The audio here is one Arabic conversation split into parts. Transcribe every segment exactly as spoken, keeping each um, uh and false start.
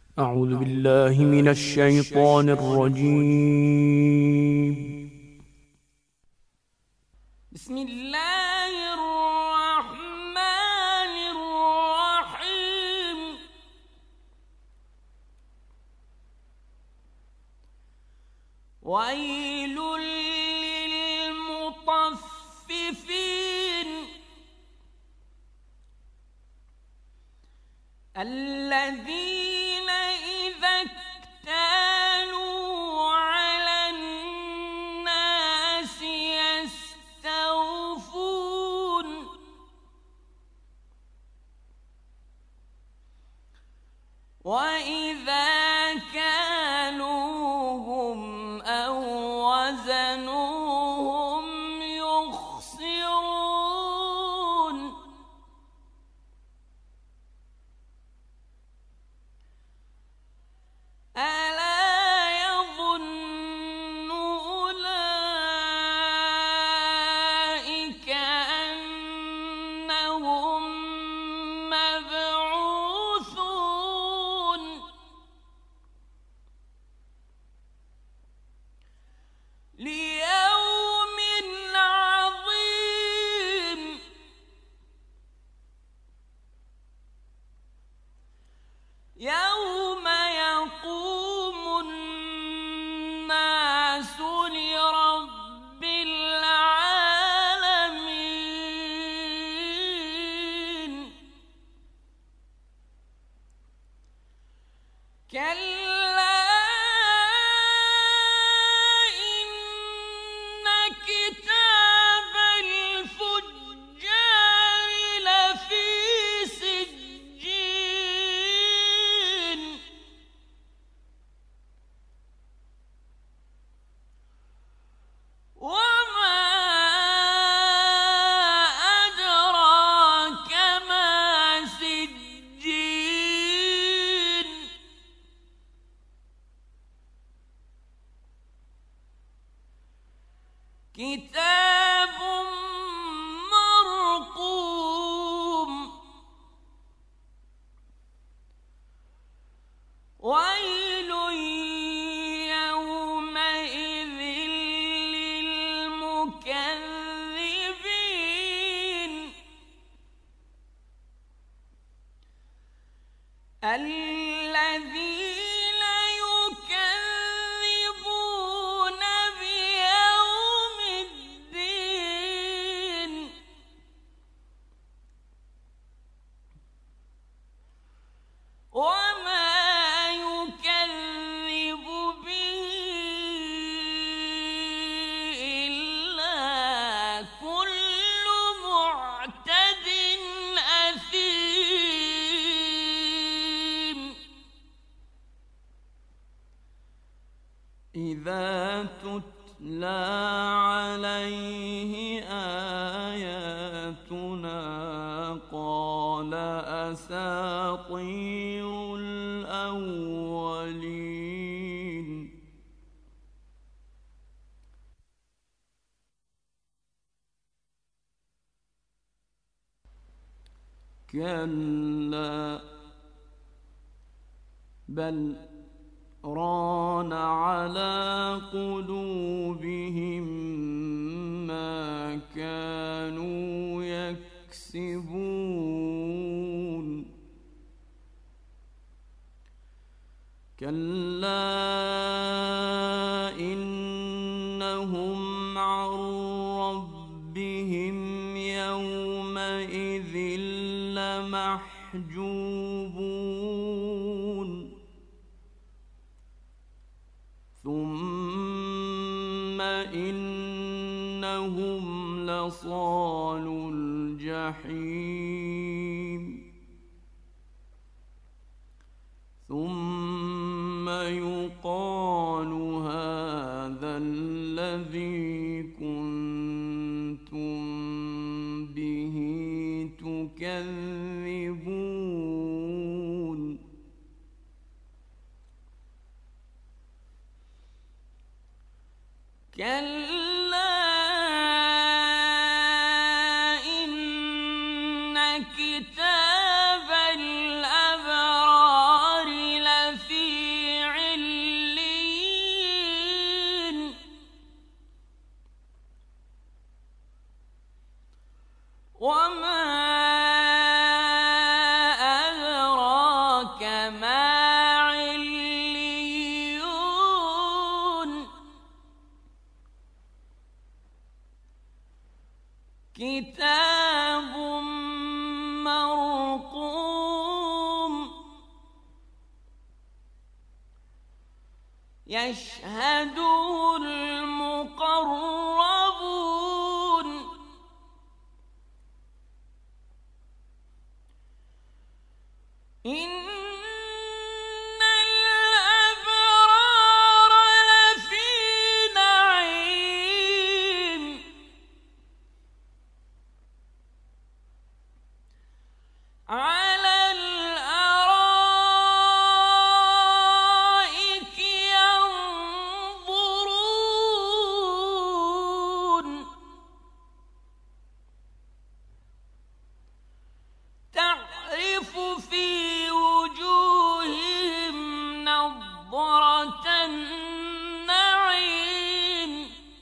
أعوذ بالله من الشيطان الرجيم. بسم الله الرحمن الرحيم. ويل للمطففين الذين إذا اكتالوا على الناس يستوفون وإذا كالوهم أو وزنوهم يخسرون ألا يظن أولئك أنهم مبعوثون ليوم عظيم يوم يقوم الناس لرب العالمين كلا إن كتاب الفجار لفي سجين وما أدراك ما سجين كتاب مرقوم ويل يومئذ للمكذبين الذين يكذبون بيوم الدين وما يكذب به إلا كل معتد أثيم إذا تتلى عليه آياتنا قال أساطير الأولين كلا بل ران على قلوبهم ما كانوا يكسبون كلا إنهم عن ربهم يومئذ لمحجوبون ثم إنهم لصالو الجحيم ثم يقال هذا الذي كنتم به تكذبون كلا إن كتاب الأبرار لفي السماء عليون كتاب مرقوم يشهده المقربون إن الأبرار لفي نعيم على الأرائك ينظرون تعرف في وجوههم نضرة النعيم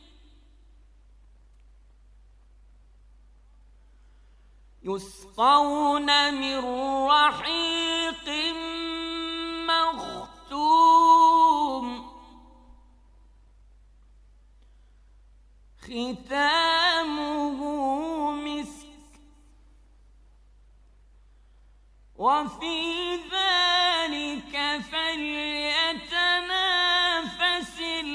يسقون من رحيق مختوم ختامه مسك وفي ذلك فليتنافس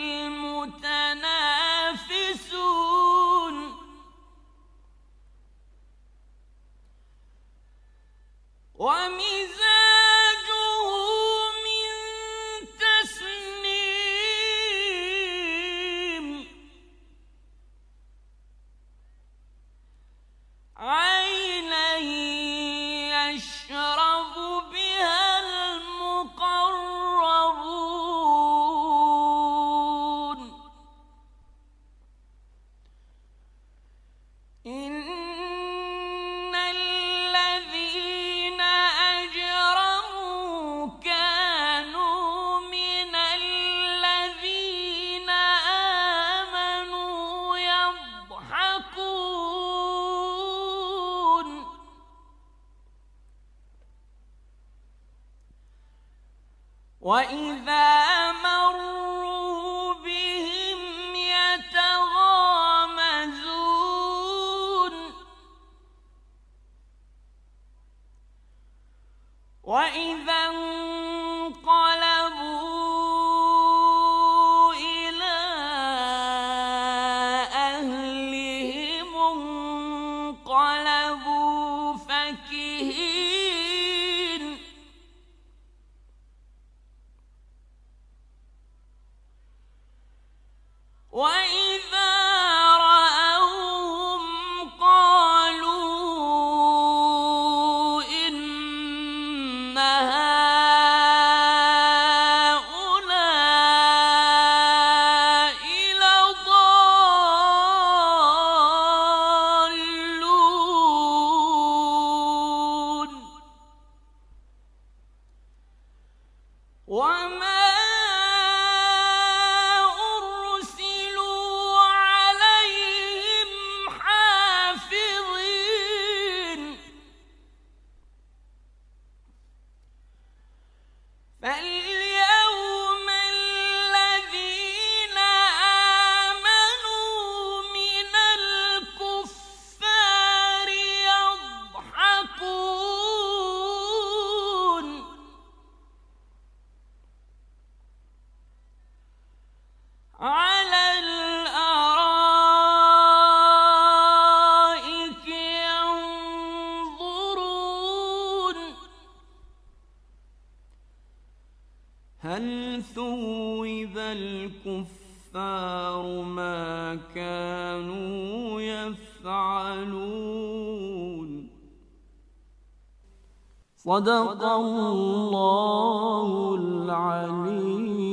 المتنافسون ومزاجه من تسنيم عينا يشرب بها المقربون إن الذين أجرموا كانوا من الذين آمنوا يضحكون وإذا مروا بهم يتغامزون وإذا انقلبوا إلى أهلهم انقلبوا فكهين وإذا رأوهم قالوا إن هؤلاء لضالون وما أرسلوا عليهم حافظين فاليوم الذين آمنوا من الكفار يضحكون على الأرائك ينظرون هل ثوب الكفار ما كانوا يفعلون صدق الله العليم